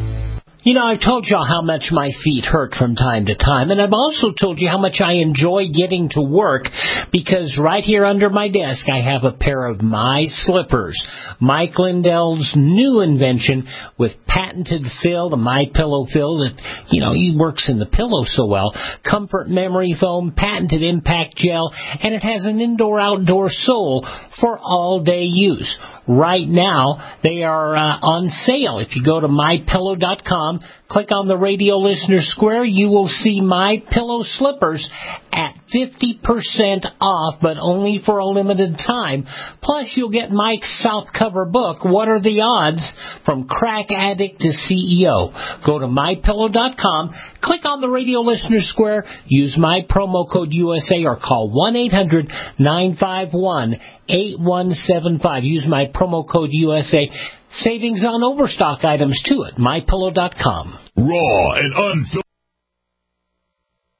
You know, I've told y'all how much my feet hurt from time to time, and I've also told you how much I enjoy getting to work, because right here under my desk I have a pair of my slippers. Mike Lindell's new invention with patented fill, the My Pillow fill that, you know, he works in the pillow so well. Comfort memory foam, patented impact gel, and it has an indoor-outdoor sole for all-day use. Right now, they are uh, on sale. If you go to my pillow dot com, click on the radio listener square, you will see My Pillow slippers at fifty percent off, but only for a limited time. Plus, you'll get Mike's South Cover book, What Are the Odds? From Crack Addict to C E O. Go to my pillow dot com, click on the radio listener square, use my promo code U S A, or call one eight hundred nine five one eight one seven five. Use my promo code U S A. Savings on overstock items, too, at my pillow dot com. Raw and unfiltered.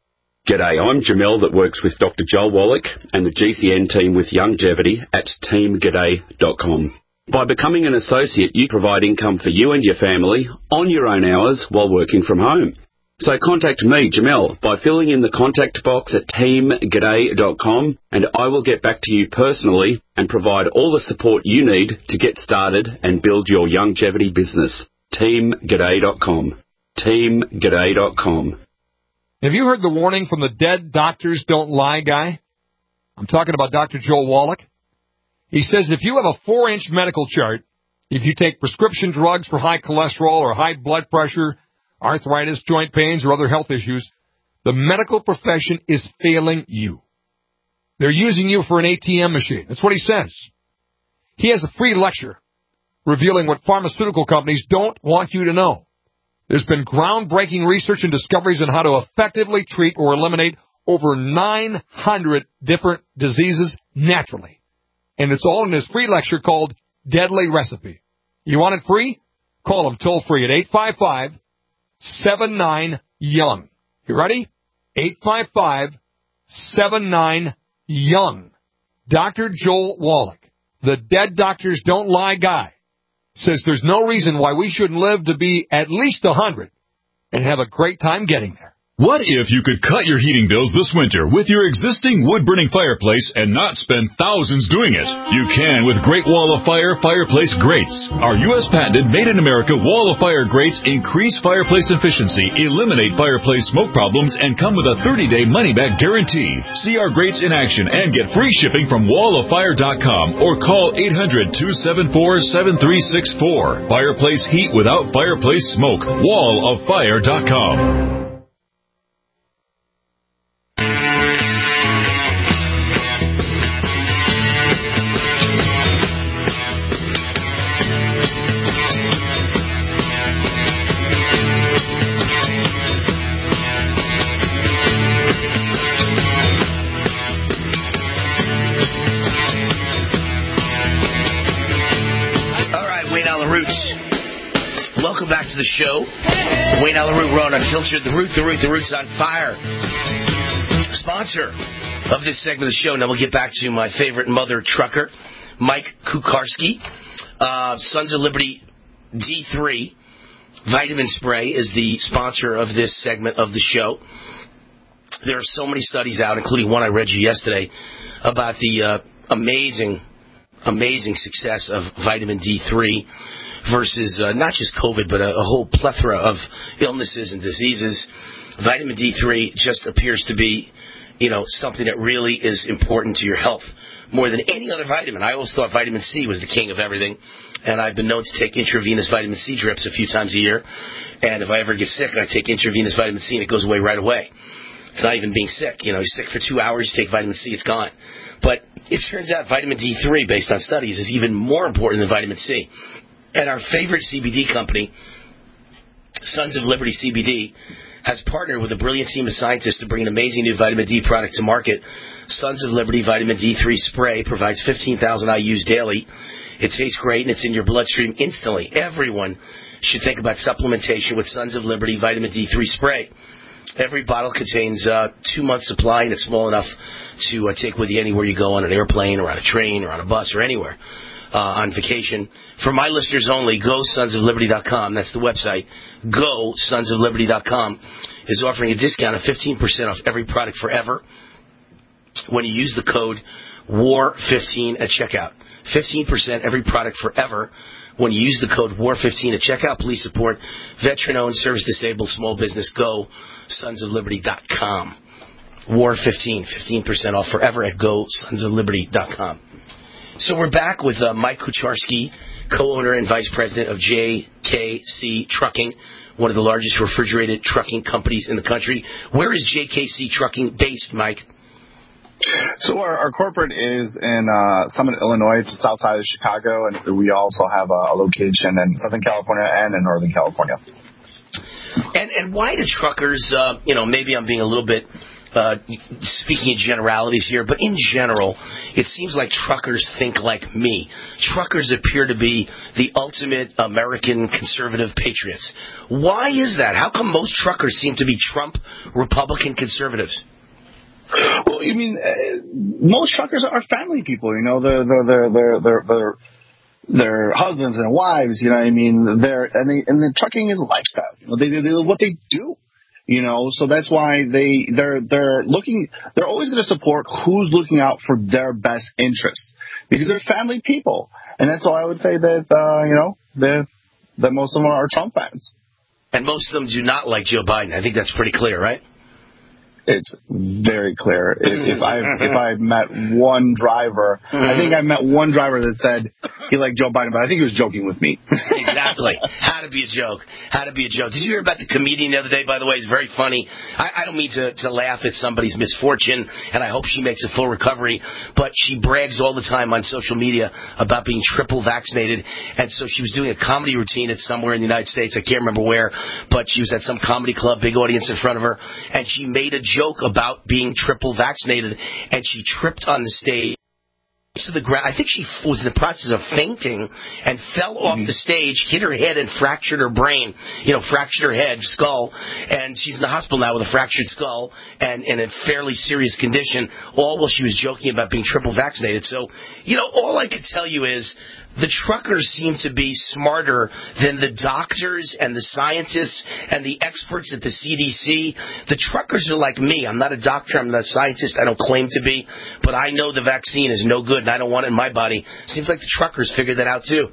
G'day, I'm Jamel that works with Doctor Joel Wallach and the G C N team with Longevity at team g'day dot com. By becoming an associate, you provide income for you and your family on your own hours while working from home. So contact me, Jamel, by filling in the contact box at team g'day dot com, and I will get back to you personally and provide all the support you need to get started and build your longevity business. team g'day dot com. team g'day dot com. Have you heard the warning from the Dead Doctors Don't Lie guy? I'm talking about Doctor Joel Wallach. He says if you have a four-inch medical chart, if you take prescription drugs for high cholesterol or high blood pressure, arthritis, joint pains, or other health issues, the medical profession is failing you. They're using you for an A T M machine. That's what he says. He has a free lecture revealing what pharmaceutical companies don't want you to know. There's been groundbreaking research and discoveries on how to effectively treat or eliminate over nine hundred different diseases naturally. And it's all in this free lecture called Deadly Recipe. You want it free? Call him toll free at eight five five, seven nine, young. You ready? eight five five, seven nine, young. Doctor Joel Wallach, the Dead Doctors Don't Lie guy, says there's no reason why we shouldn't live to be at least one hundred and have a great time getting there. What if you could cut your heating bills this winter with your existing wood-burning fireplace and not spend thousands doing it? You can with Great Wall of Fire fireplace grates. Our U S patented made-in-America Wall of Fire grates increase fireplace efficiency, eliminate fireplace smoke problems, and come with a thirty-day money-back guarantee. See our grates in action and get free shipping from wall of fire dot com or call eight hundred, two seven four, seven three six four. Fireplace heat without fireplace smoke. wall of fire dot com. Welcome back to the show. Wayne Allyn Root, Raw and Unfiltered. The Root, the Root, the Root's on fire. Sponsor of this segment of the show. Now we'll get back to my favorite mother trucker, Mike Kucharski. Uh, Sons of Liberty D three Vitamin Spray is the sponsor of this segment of the show. There are so many studies out, including one I read you yesterday, about the uh, amazing, amazing success of vitamin D three versus uh, not just COVID, but a, a whole plethora of illnesses and diseases. Vitamin D three just appears to be, you know, something that really is important to your health more than any other vitamin. I always thought vitamin C was the king of everything, and I've been known to take intravenous vitamin C drips a few times a year. And if I ever get sick, I take intravenous vitamin C, and it goes away right away. It's not even being sick. You know, you're sick for two hours, you take vitamin C, it's gone. But it turns out vitamin D three, based on studies, is even more important than vitamin C. And our favorite C B D company, Sons of Liberty C B D, has partnered with a brilliant team of scientists to bring an amazing new vitamin D product to market. Sons of Liberty Vitamin D three Spray provides fifteen thousand I U's daily. It tastes great, and it's in your bloodstream instantly. Everyone should think about supplementation with Sons of Liberty Vitamin D three Spray. Every bottle contains uh, two months' supply, and it's small enough to uh, take with you anywhere you go, on an airplane or on a train or on a bus or anywhere. Uh, on vacation. For my listeners only, go sons of liberty dot com. That's the website. go sons of liberty dot com is offering a discount of fifteen percent off every product forever when you use the code war fifteen at checkout. fifteen percent every product forever when you use the code war fifteen at checkout. Please support veteran-owned, service-disabled small business. Go sons of liberty dot com. war fifteen, fifteen percent off forever at go sons of liberty dot com. So we're back with uh, Mike Kucharski, co-owner and vice president of J K C Trucking, one of the largest refrigerated trucking companies in the country. Where is J K C Trucking based, Mike? So our, our corporate is in uh, Summit, Illinois. It's the south side of Chicago, and we also have a, a location in Southern California and in Northern California. And and why do truckers, uh, you know, maybe I'm being a little bit uh, speaking in generalities here, but in general, it seems like truckers think like me. Truckers appear to be the ultimate American conservative patriots. Why is that? How come most truckers seem to be Trump Republican conservatives? know, I mean, uh, most truckers are family people. You know, they're they're they're they're they're, they're their husbands and wives. You know, what I mean, they're and they and the trucking is a lifestyle. You know, they they, they what they do. You know, so that's why they they're they're looking. They're always going to support who's looking out for their best interests because they're family people, and that's why I would say that uh, you know that that most of them are Trump fans. And most of them do not like Joe Biden. I think that's pretty clear, right? It's very clear. If, if I if I met one driver, I think I met one driver that said he liked Joe Biden, but I think he was joking with me. Exactly. Had to be a joke. Had to be a joke. Did you hear about the comedian the other day, by the way? It's very funny. I, I don't mean to, to laugh at somebody's misfortune, and I hope she makes a full recovery, but she brags all the time on social media about being triple vaccinated, and so she was doing a comedy routine at somewhere in the United States. I can't remember where, but she was at some comedy club, big audience in front of her, and she made a joke about being triple vaccinated, and she tripped on the stage to the ground. I think she was in the process of fainting and fell off mm-hmm. the stage, hit her head, and fractured her brain. You know, fractured her head, skull, and she's in the hospital now with a fractured skull and in a fairly serious condition, all while she was joking about being triple vaccinated. So, you know, all I could tell you is the truckers seem to be smarter than the doctors and the scientists and the experts at the C D C. The truckers are like me. I'm not a doctor. I'm not a scientist. I don't claim to be. But I know the vaccine is no good, and I don't want it in my body. Seems like the truckers figured that out, too.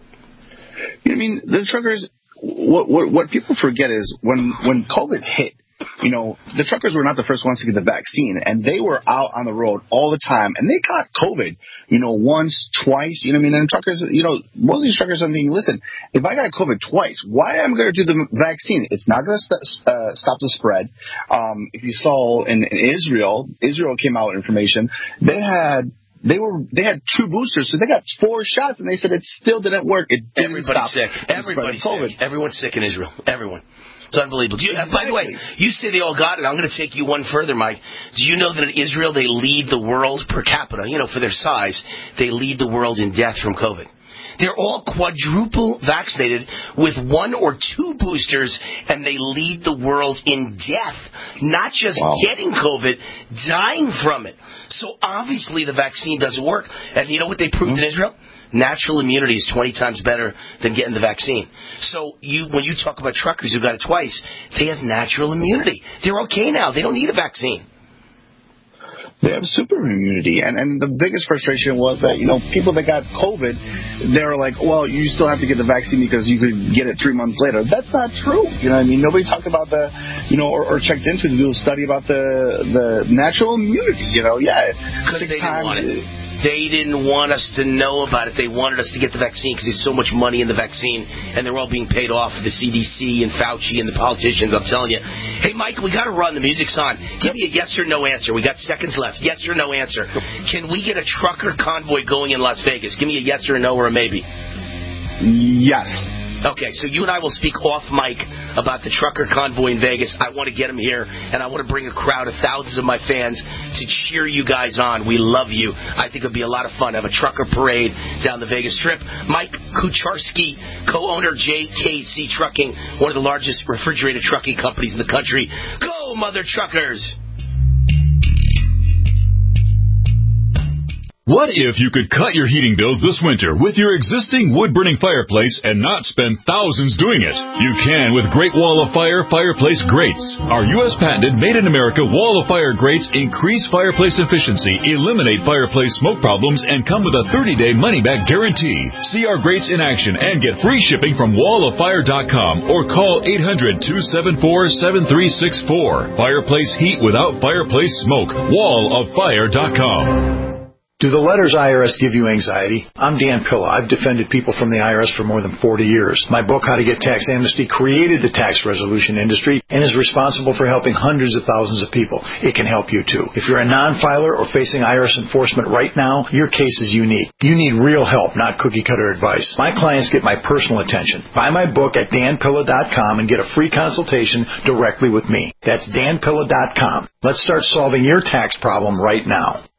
I mean, the truckers, what, what, what people forget is when, when COVID hit, you know, the truckers were not the first ones to get the vaccine, and they were out on the road all the time, and they got COVID, you know, once, twice, you know what I mean? And truckers, you know, most of these truckers are thinking, listen, if I got COVID twice, why am I going to do the vaccine? It's not going to st- uh, stop the spread. Um, if you saw in, in Israel, Israel came out with information, they had They were they had two boosters, so they got four shots, and they said it still didn't work. It didn't Everybody's stop sick. Everybody's COVID. sick. Everyone's sick in Israel. Everyone. It's unbelievable. Do you, exactly. By the way, you say they all got it. I'm going to take you one further, Mike. Do you know that in Israel they lead the world per capita? You know, for their size, they lead the world in death from COVID. They're all quadruple vaccinated with one or two boosters, and they lead the world in death. Not just wow. getting COVID, dying from it. So obviously the vaccine doesn't work. And you know what they proved mm-hmm. in Israel? Natural immunity is twenty times better than getting the vaccine. So you, when you talk about truckers who got it twice, they have natural immunity. They're okay now. They don't need a vaccine. They have super immunity. And, and the biggest frustration was that, you know, people that got COVID, they were like, well, you still have to get the vaccine because you could get it three months later. That's not true. You know what I mean? Nobody talked about the, you know, or, or checked into the study about the the natural immunity. You know, yeah. Because they didn't want it. They didn't want us to know about it. They wanted us to get the vaccine because there's so much money in the vaccine, and they're all being paid off, the C D C and Fauci and the politicians, I'm telling you. Hey, Mike, we got to run. The music's on. Give me a yes or no answer. We got seconds left. Yes or no answer. Can we get a trucker convoy going in Las Vegas? Give me a yes or a no or a maybe. Yes. Okay, so you and I will speak off mic about the trucker convoy in Vegas. I want to get them here, and I want to bring a crowd of thousands of my fans to cheer you guys on. We love you. I think it would be a lot of fun to have a trucker parade down the Vegas Strip. Mike Kucharski, co-owner J K C Trucking, one of the largest refrigerated trucking companies in the country. Go, mother truckers! What if you could cut your heating bills this winter with your existing wood-burning fireplace and not spend thousands doing it? You can with Great Wall of Fire Fireplace Grates. Our U S patented made-in-America Wall of Fire grates increase fireplace efficiency, eliminate fireplace smoke problems, and come with a thirty-day money-back guarantee. See our grates in action and get free shipping from wall of fire dot com or call eight hundred, two seven four, seven three six four. Fireplace heat without fireplace smoke. wall of fire dot com. Do the letters I R S give you anxiety? I'm Dan Pilla. I've defended people from the I R S for more than forty years. My book, How to Get Tax Amnesty, created the tax resolution industry and is responsible for helping hundreds of thousands of people. It can help you too. If you're a non-filer or facing I R S enforcement right now, your case is unique. You need real help, not cookie-cutter advice. My clients get my personal attention. Buy my book at dan pilla dot com and get a free consultation directly with me. That's dan pilla dot com. Let's start solving your tax problem right now.